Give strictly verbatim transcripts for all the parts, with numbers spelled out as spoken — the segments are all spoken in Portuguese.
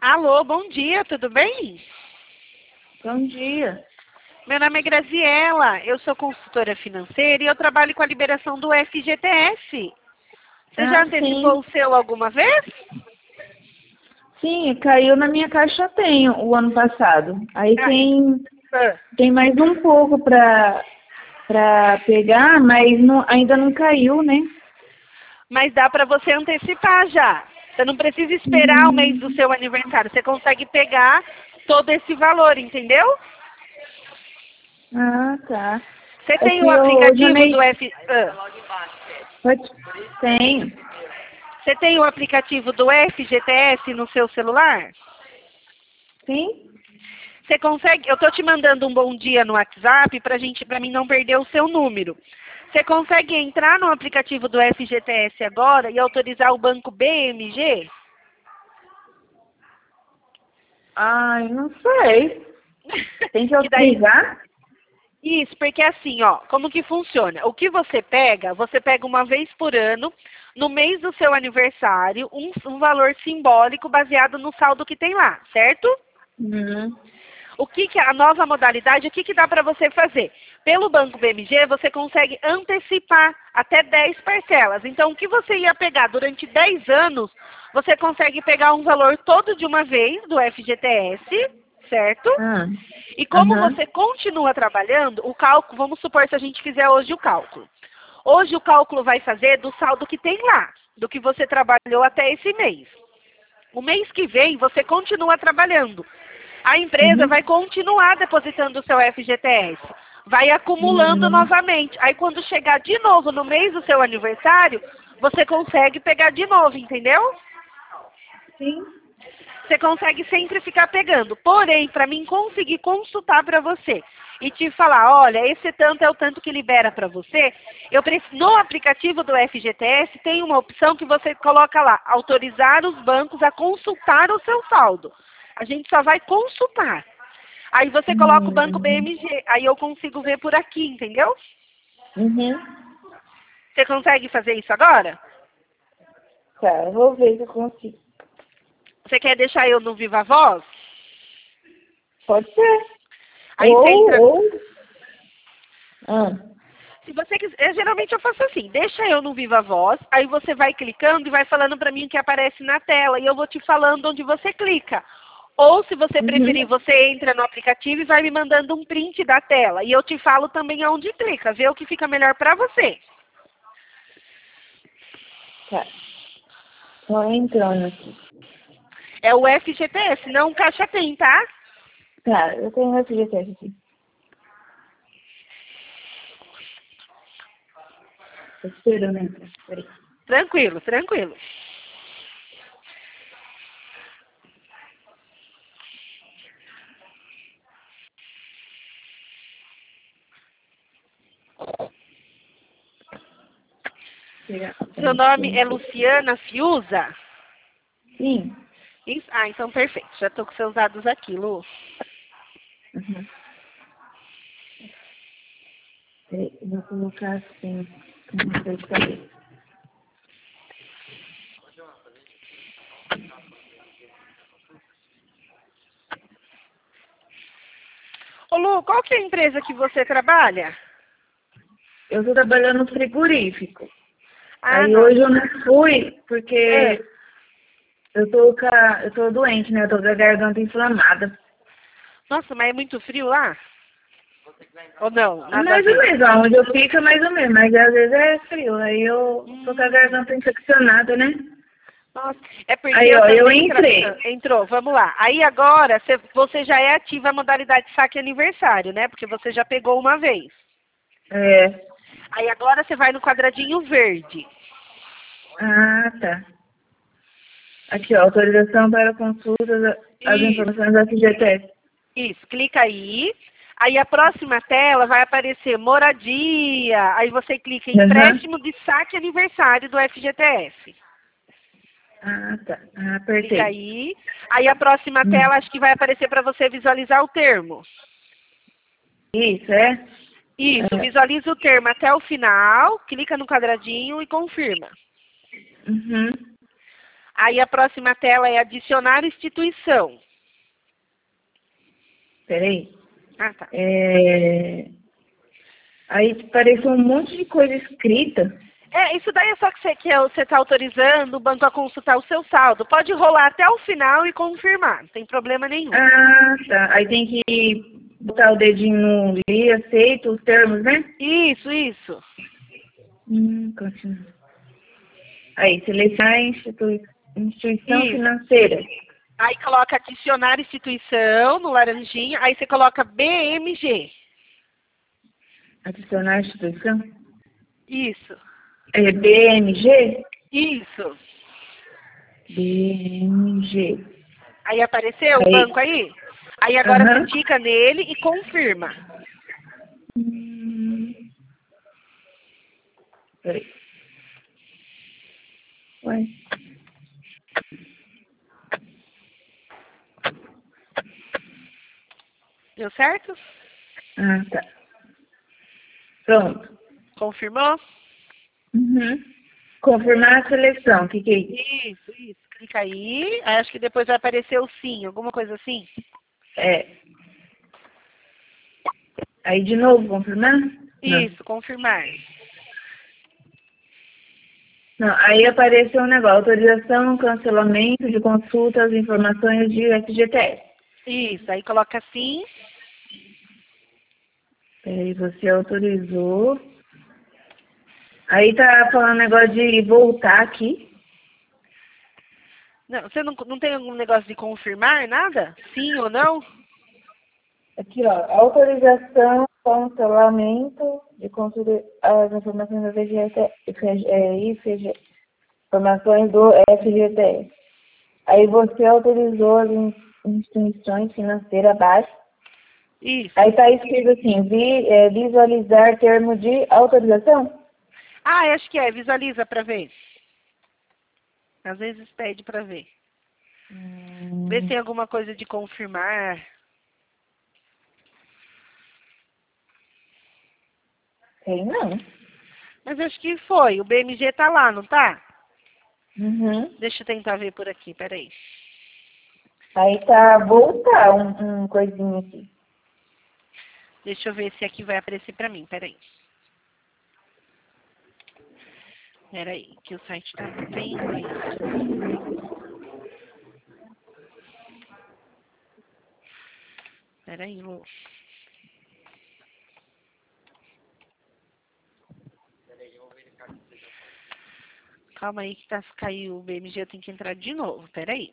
Alô, bom dia, tudo bem? Bom dia. Meu nome é Graziela, eu sou consultora financeira e eu trabalho com a liberação do F G T S. Você já Ah, antecipou sim. o seu alguma vez? Sim, caiu na minha caixa tem o ano passado. Aí Ah, e- tem, ah, tem mais um pouco para para pegar, mas não, ainda não caiu, né? mas dá para você antecipar já. Você não precisa esperar o mês do Hum. seu aniversário, você consegue pegar todo esse valor, entendeu? Ah, tá. Você É tem que o eu já aplicativo do meio... F... ah, Pode... Tenho. Você tem o aplicativo do F G T S no seu celular? Sim? Você consegue? Eu tô te mandando um bom dia no WhatsApp pra gente, para mim não perder o seu número. Você consegue entrar no aplicativo do F G T S agora e autorizar o banco B M G? Ai, não sei. Tem que Que daí autorizar? isso, porque assim, ó, como que funciona? O que você pega, você pega uma vez por ano, no mês do seu aniversário, um, um valor simbólico baseado no saldo que tem lá, certo? Hum. O que, que a nova modalidade, o que, que dá para você fazer? Pelo Banco B M G, você consegue antecipar até dez parcelas. Então, o que você ia pegar durante dez anos, você consegue pegar um valor todo de uma vez do F G T S, certo? Ah. E como Aham. você continua trabalhando, o cálculo, vamos supor se a gente fizer hoje o cálculo. Hoje o cálculo vai fazer do saldo que tem lá, do que você trabalhou até esse mês. O mês que vem, você continua trabalhando. A empresa vai Uhum. continuar depositando o seu F G T S. Vai acumulando Uhum. novamente. Aí quando chegar de novo no mês do seu aniversário, você consegue pegar de novo, entendeu? Sim. Você consegue sempre ficar pegando. Porém, para mim conseguir consultar para você e te falar, olha, esse tanto é o tanto que libera para você, eu preciso, no aplicativo do F G T S tem uma opção que você coloca lá, autorizar os bancos a consultar o seu saldo. A gente só vai consultar. Aí você coloca o banco Hum. B M G, aí eu consigo ver por aqui, entendeu? Uhum. Você consegue fazer isso agora? Tá, eu vou ver se eu consigo. Você quer deixar eu no Viva Voz? Pode ser. Aí você Ou, entra. ou. Ah. Se você quiser, eu, geralmente eu faço assim, deixa eu no Viva Voz, aí você vai clicando e vai falando para mim o que aparece na tela, e eu vou te falando onde você clica. Ou, se você Uhum. preferir, você entra no aplicativo e vai me mandando um print da tela, e eu te falo também aonde clica, vê o que fica melhor para você. Tá. Tô entrando aqui. É o F G T S, não o Caixa Tem, tá? Tá, eu tenho F G T S aqui. Tô esperando entrar. Peraí. Tranquilo, tranquilo. Pegar. Seu Peraí, nome é tem que- Luciana Fiuza? Sim. Isso? Ah, então perfeito. Já estou com seus dados aqui, Lu. Uhum. Peraí, eu vou colocar assim. Uma coisa de cabeça. Ô, Lu, qual que é a empresa que você trabalha? Eu tô trabalhando no frigorífico. Ah, Aí nossa. hoje eu não fui É. porque eu tô, com a, eu tô doente, né? Eu tô com a garganta inflamada. Nossa, mas é muito frio lá? Ou não? Nada a Mais ou ver. menos, onde eu fico é mais ou menos, mas às vezes é frio, aí eu tô com a Hum, garganta infeccionada, né? nossa, é porque Aí, eu ó, eu também tra... ah, entrei. entrou, vamos lá. Aí agora cê- você já é ativa a modalidade saque aniversário, né? Porque você já pegou uma vez. É. Aí agora você vai no quadradinho verde. Ah, tá. Aqui, ó, autorização para consulta das as Isso, informações da F G T S. isso. Clica aí. Aí a próxima tela vai aparecer moradia. Aí você clica em Aham. empréstimo de saque aniversário do F G T S. Ah, tá. Ah, Clica apertei. aí. Aí a próxima Hum. tela acho que vai aparecer para você visualizar o termo. Isso, é? Isso, É. visualiza o termo até o final, clica no quadradinho e confirma. Uhum. Aí a próxima tela é adicionar instituição. Peraí. Ah, tá. É... Aí apareceu um monte de coisa escrita. É, isso daí é só que você que você está autorizando o banco a consultar o seu saldo. Pode rolar até o final e confirmar, não tem problema nenhum. Ah, tá. Aí tem que botar o dedinho no li, aceito os termos, né? Isso, isso. Hum, continua. Aí, selecionar institui instituição Isso. financeira. Aí coloca adicionar instituição no laranjinha, aí você coloca B M G. Adicionar instituição. Isso. É B M G? Isso. B M G. Aí apareceu o Aí, banco aí? Aí agora aham. você clica nele e confirma. Hum, peraí. Ué. Deu certo? Ah, tá. Pronto. Confirmou? Uhum. Confirmar a seleção. O que, que é isso? Isso, isso. Clica aí. Aí acho que depois vai aparecer o sim, alguma coisa assim. É. Aí de novo, confirmar? Não. Isso, confirmar. Não, aí apareceu um negócio, autorização, cancelamento de consultas, informações de F G T S. Isso, aí coloca sim. Aí você autorizou. Aí tá falando negócio de voltar aqui. Não, você não, não tem algum negócio de confirmar, nada? Sim ou não? Aqui, ó, autorização, cancelamento de consulta, as informações do F G T S, é, I F G, informações do F G T S. Aí você autorizou as instituições financeiras abaixo. Isso. Aí tá escrito assim, vi, é, visualizar termo de autorização. Ah, acho que é. Visualiza pra ver. Às vezes pede pra ver. Hum, Vê se tem alguma coisa de confirmar. sei não. Mas acho que foi. O B M G tá lá, não tá? Uhum. Deixa eu tentar ver por aqui, peraí. Aí tá voltar um, um coisinho aqui. Deixa eu ver se aqui vai aparecer pra mim, peraí. Peraí, que o site tá, tá em inglês. Peraí, Lu. Calma aí que tá, caiu o B M G, eu tenho que entrar de novo, peraí.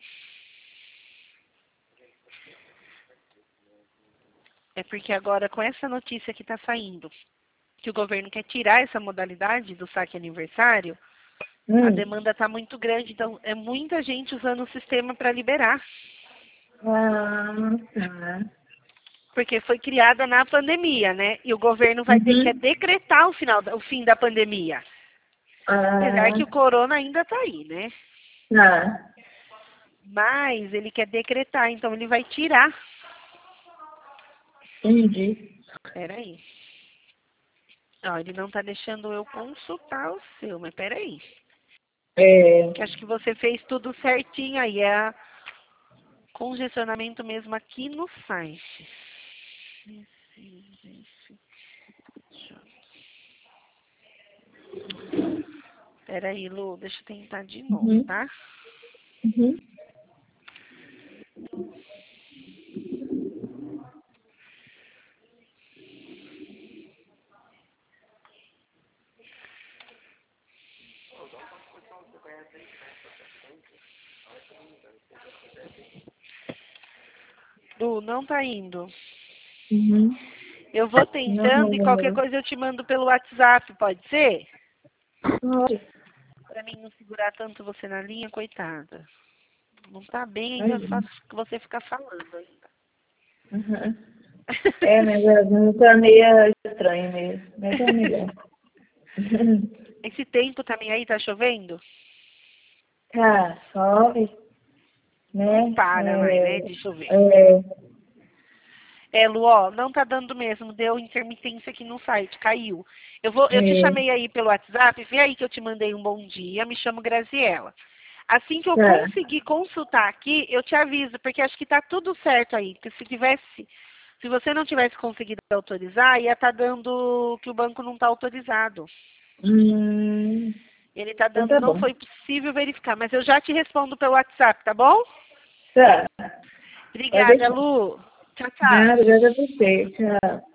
É porque agora com essa notícia que tá saindo, que o governo quer tirar essa modalidade do saque aniversário, a Hum. demanda tá muito grande, então é muita gente usando o sistema para liberar. Ah, tá. Porque foi criada na pandemia, né? E o governo vai ter que Uhum. decretar o, final, o fim da pandemia. Apesar Ah, que o corona ainda tá aí, né? tá. Mas ele quer decretar, então ele vai tirar. Entendi. Peraí. Ó, ele não tá deixando eu consultar o seu, mas peraí. É, Que acho que você fez tudo certinho aí. É congestionamento mesmo aqui no site. Peraí, Lu, deixa eu tentar de novo, uhum. tá? Uhum. Lu, não tá indo. Uhum. Eu vou Não, tentando não, e não, qualquer não. coisa eu te mando pelo WhatsApp, pode ser? Pode. Pra mim não segurar tanto você na linha, coitada. Não tá bem, ainda Imagina. faço você ficar falando ainda. Uhum. É, mas às vezes tá meio estranho mesmo. Mas é melhor. Esse tempo também aí tá chovendo? Tá, chove, Não né? para mais, né, É, de chover. é, É, Lu, ó, não tá dando mesmo, deu intermitência aqui no site, caiu. Eu vou, eu te é. chamei aí pelo WhatsApp, vê aí que eu te mandei um bom dia, me chamo Graziella. Assim que eu Tá. conseguir consultar aqui, eu te aviso, porque acho que está tudo certo aí. Porque se tivesse, se você não tivesse conseguido autorizar, ia estar dando que o banco não está autorizado. Hum, Ele está então dando, tá não bom. foi possível verificar, mas eu já te respondo pelo WhatsApp, tá bom? Tá. Pode Obrigada, deixar. Lu. Tchau, tchau. Nada, obrigada a você. Tchau.